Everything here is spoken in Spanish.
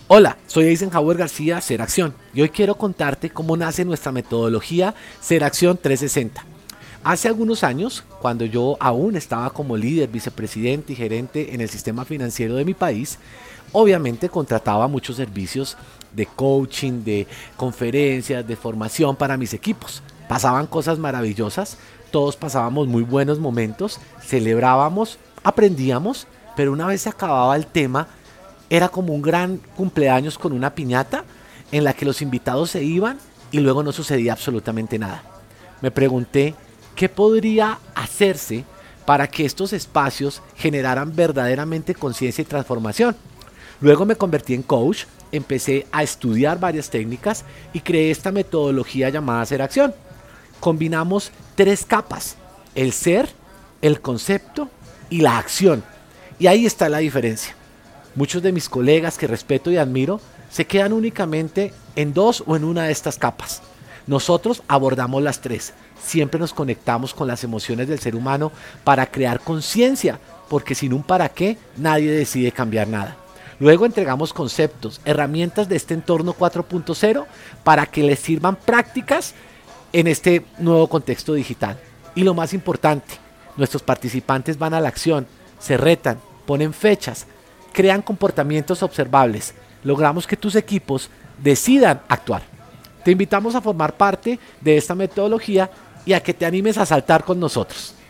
Hola, soy Eisenhower García, Ser Acción, y hoy quiero contarte cómo nace nuestra metodología Ser Acción 360. Hace algunos años, cuando yo aún estaba como líder, vicepresidente y gerente en el sistema financiero de mi país, obviamente contrataba muchos servicios de coaching, de conferencias, de formación para mis equipos. Pasaban cosas maravillosas, todos pasábamos muy buenos momentos, celebrábamos, aprendíamos, pero una vez se acababa el tema, era como un gran cumpleaños con una piñata en la que los invitados se iban y luego no sucedía absolutamente nada. Me pregunté qué podría hacerse para que estos espacios generaran verdaderamente conciencia y transformación. Luego me convertí en coach, empecé a estudiar varias técnicas y creé esta metodología llamada Ser Acción. Combinamos tres capas: el ser, el concepto y la acción. Y ahí está la diferencia. Muchos de mis colegas que respeto y admiro se quedan únicamente en dos o en una de estas capas. Nosotros abordamos las tres. Siempre nos conectamos con las emociones del ser humano para crear conciencia, porque sin un para qué nadie decide cambiar nada. Luego entregamos conceptos, herramientas de este entorno 4.0 para que les sirvan prácticas en este nuevo contexto digital. Y lo más importante, nuestros participantes van a la acción, se retan, ponen fechas, crean comportamientos observables. Logramos que tus equipos decidan actuar. Te invitamos a formar parte de esta metodología y a que te animes a saltar con nosotros.